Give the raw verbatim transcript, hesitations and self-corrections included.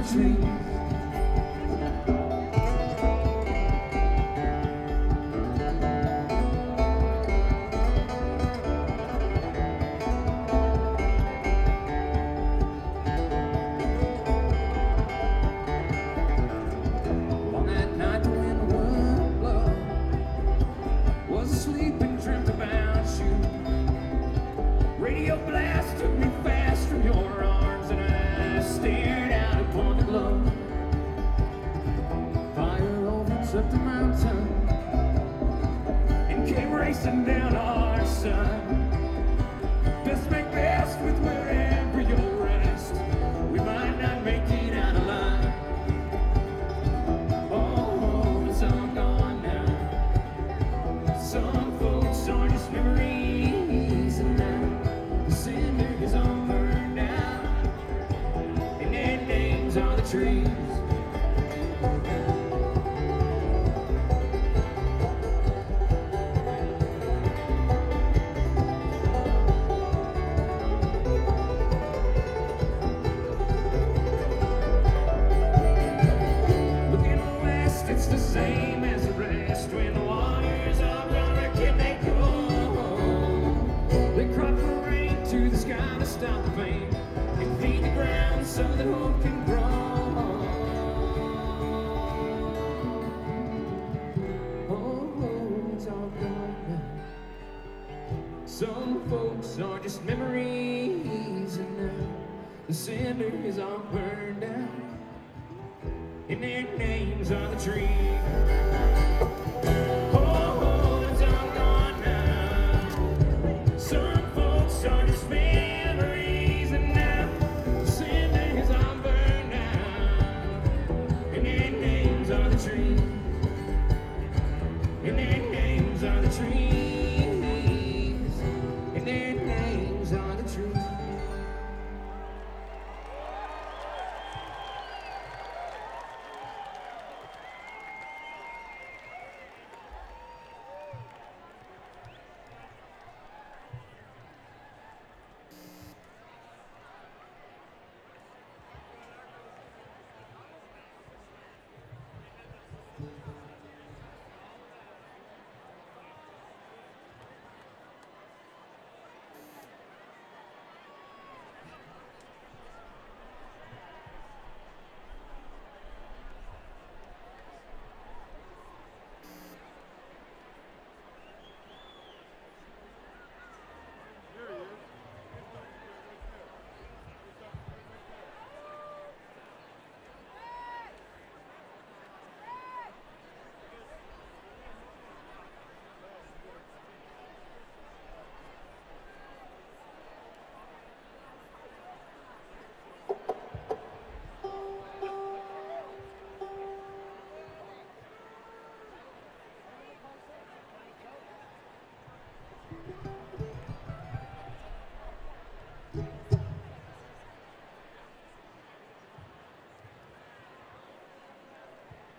the trees. On that night the wind would blow, was asleep and dreamt about you. Radio blast took me fast from your arms, and I stared out upon the glow. Fire overtook the mountain and came racing down our side. Best make best with wherever you'll rest. We might not make it out alive. Oh, it's all gone now. Some folks are just memories, and now the cinder is all burned out, and their names are the trees. Looking west, it's the same as the rest. When the waters are gone, where can they go? They cry for rain to the sky to stop the pain and feed the ground so that hope can grow. Oh, it's all gone now. Some folks are just memories, and now the cinder is all burned out, and their names are the trees.